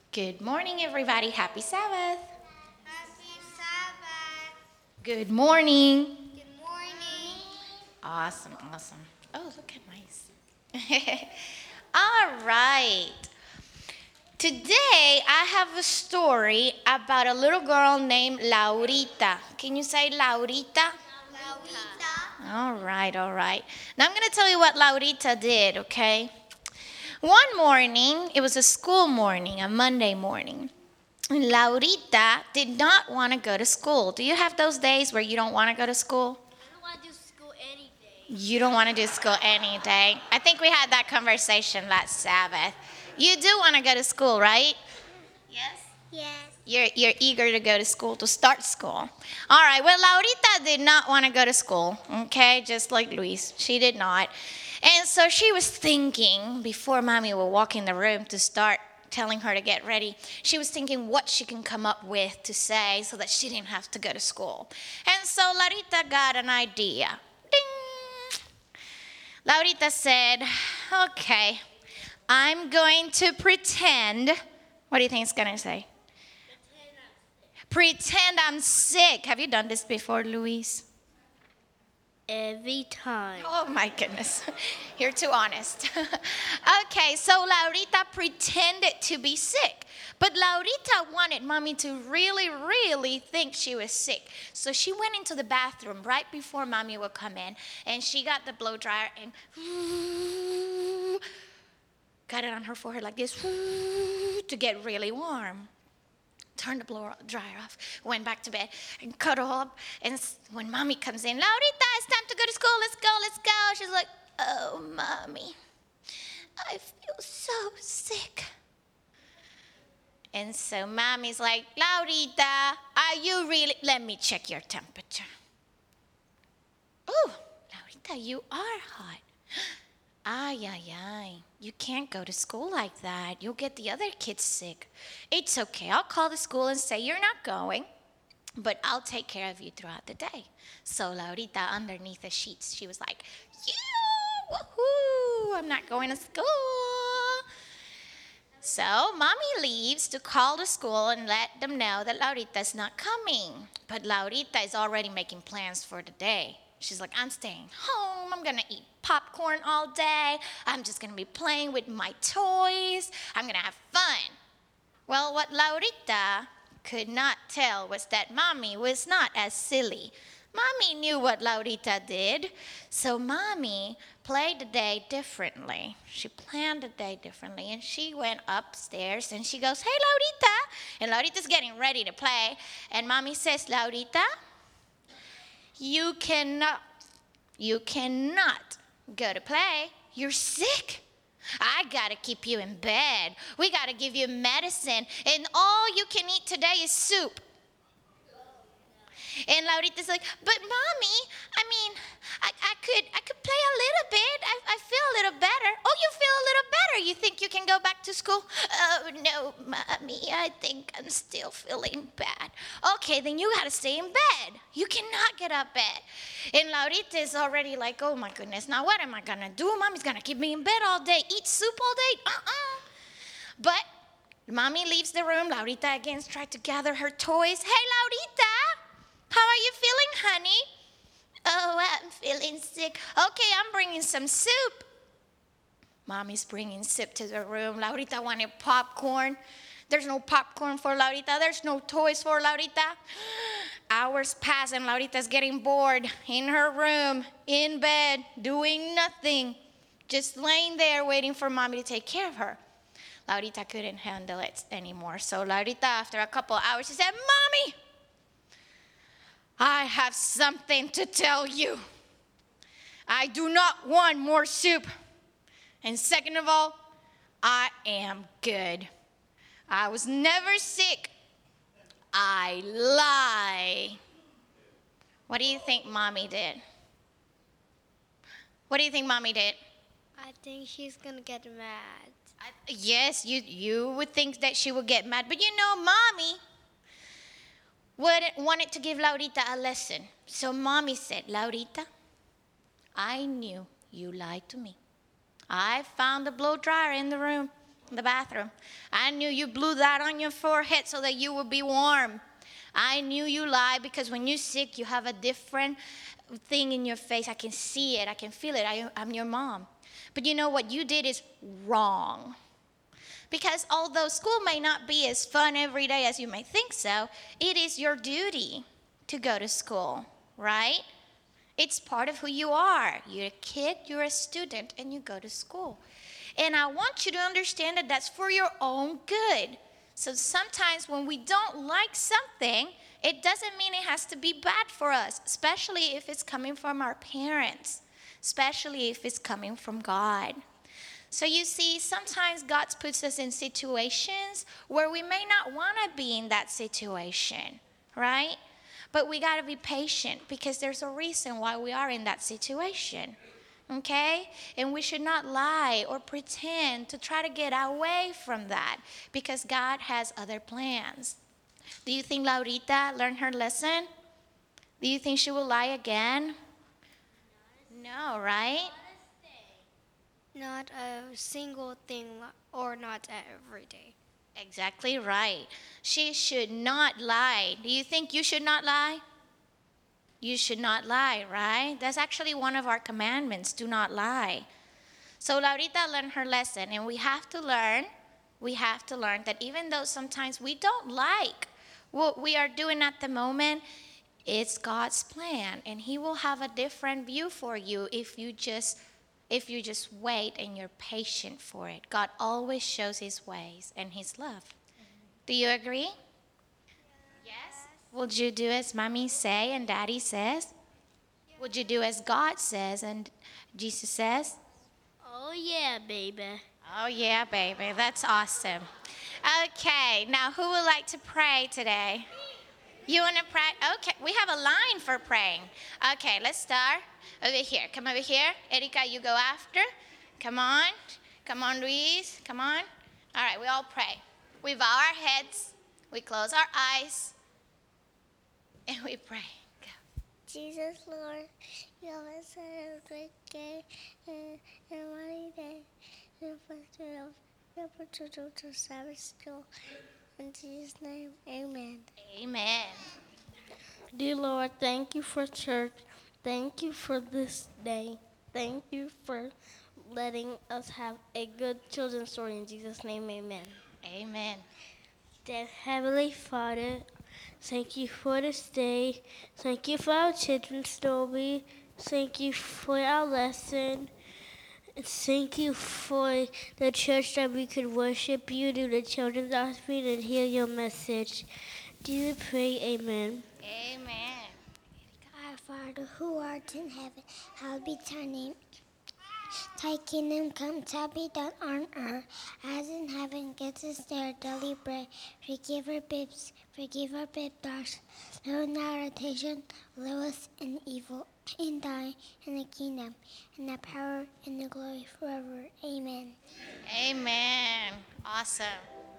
Good morning, everybody. Happy Sabbath. Happy Sabbath. Good morning. Good morning. Awesome, awesome. Oh, look at nice. All right. Today, I have a story about a little girl named Laurita. Can you say Laurita? Laurita. All right, all right. Now, I'm going to tell you what Laurita did, okay? One morning, it was a school morning, a Monday morning. Laurita did not want to go to school. Do you have those days where you don't want to go to school? I don't want to do school any day. You don't want to do school any day. I think we had that conversation last Sabbath. You do want to go to school, right? Yes? Yes. You're eager to go to school, to start school. All right, well, Laurita did not want to go to school, okay? Just like Luis. She did not. And so she was thinking, before Mommy would walk in the room to start telling her to get ready, she was thinking what she can come up with to say so that she didn't have to go to school. And so Laurita got an idea. Ding! Laurita said, okay, I'm going to pretend. What do you think it's going to say? Pretend I'm sick. Have you done this before, Luis? Every time. Oh my goodness. You're too honest. Okay, so Laurita pretended to be sick. But Laurita wanted Mommy to really think she was sick. So she went into the bathroom right before Mommy would come in, and she got the blow dryer and got it on her forehead like this to get really warm. Turned the blow dryer off, went back to bed, and cuddled up. And when Mommy comes in, Laurita, it's time to go to school. Let's go. She's like, oh, Mommy, I feel so sick. And so Mommy's like, Laurita, are you really? Let me check your temperature. Oh, Laurita, you are hot. Ay. You can't go to school like that. You'll get the other kids sick. It's okay. I'll call the school and say you're not going, but I'll take care of you throughout the day. So Laurita, underneath the sheets, she was like, yeah, woohoo, I'm not going to school. So Mommy leaves to call the school and let them know that Laurita's not coming. But Laurita is already making plans for the day. She's like, I'm staying home. I'm going to eat popcorn all day. I'm just going to be playing with my toys. I'm going to have fun. Well, what Laurita could not tell was that Mommy was not as silly. Mommy knew what Laurita did, so Mommy played the day differently. She planned the day differently, and she went upstairs, and she goes, hey, Laurita. And Laurita's getting ready to play, and Mommy says, Laurita, you cannot go to play. You're sick. I gotta keep you in bed. We gotta give you medicine, and all you can eat today is soup. And Laurita's like, but Mommy, I could play a little bit. I feel a little better. Oh, you feel a little better. You think you can go back to school? Oh, no, Mommy, I think I'm still feeling bad. Okay, then you gotta stay in bed. You cannot get up bed. And Laurita is already like, oh my goodness, now what am I gonna do? Mommy's gonna keep me in bed all day, eat soup all day? But Mommy leaves the room. Laurita again tries to gather her toys. Hey, Laurita, how are you feeling, honey? Oh, I'm feeling sick. Okay, I'm bringing some soup. Mommy's bringing soup to the room. Laurita wanted popcorn. There's no popcorn for Laurita. There's no toys for Laurita. Hours pass and Laurita's getting bored in her room, in bed, doing nothing, just laying there waiting for Mommy to take care of her. Laurita couldn't handle it anymore. So Laurita, after a couple of hours, she said, Mommy, I have something to tell you. I do not want more soup. And second of all, I am good. I was never sick. I lie. What do you think Mommy did? What do you think Mommy did? I think she's gonna get mad. Yes, you would think that she would get mad. But you know, Mommy wanted to give Laurita a lesson. So Mommy said, Laurita, I knew you lied to me. I found the blow dryer in the room. The bathroom. I knew you blew that on your forehead so that you would be warm. I knew you lied because when you're sick, you have a different thing in your face. I can see it. I can feel it. I'm your mom. But you know what you did is wrong. Because although school may not be as fun every day as you may think so, it is your duty to go to school, right? It's part of who you are. You're a kid, you're a student, and you go to school. And I want you to understand that that's for your own good. So sometimes when we don't like something, it doesn't mean it has to be bad for us, especially if it's coming from our parents, especially if it's coming from God. So you see, sometimes God puts us in situations where we may not want to be in that situation, right? But we got to be patient because there's a reason why we are in that situation. Okay? And we should not lie or pretend to try to get away from that because God has other plans. Do you think Laurita learned her lesson? Do you think she will lie again? No, right? Not a single thing or not every day. Exactly right. She should not lie. Do you think you should not lie? You should not lie, right? That's actually one of our commandments, do not lie. So Laurita learned her lesson, and we have to learn that even though sometimes we don't like what we are doing at the moment, it's God's plan, and He will have a different view for you if you just wait and you're patient for it. God always shows His ways and His love. Do you agree? Yes. Would you do as Mommy say and Daddy says? Would you do as God says and Jesus says? Oh yeah, baby. Oh, yeah, baby. That's awesome. Okay, now who would like to pray today? You want to pray? Okay, we have a line for praying. Okay, let's start over here. Come over here. Erika, you go after. Come on. Come on, Luis. Come on. All right, we all pray. We bow our heads. We close our eyes. And we pray. Go. Jesus, Lord, you always said a great day and mighty day. And for to Sabbath school. In Jesus' name, amen. Amen. Dear Lord, thank you for church. Thank you for this day. Thank you for letting us have a good children's story. In Jesus' name, amen. Amen. Dear Heavenly Father, thank you for this day. Thank you for our children's story. Thank you for our lesson. And thank you for the church that we could worship you, do the children's offering, and hear your message. Do you pray, amen. Amen. Our Father, who art in heaven, hallowed be thy name. Thy kingdom come, thy be done on earth, as in heaven. Give us our daily bread. Forgive our debtors. Lead us not into temptation, deliver us in evil. In thine, and the kingdom, and the power, and the glory forever. Amen. Amen. Awesome.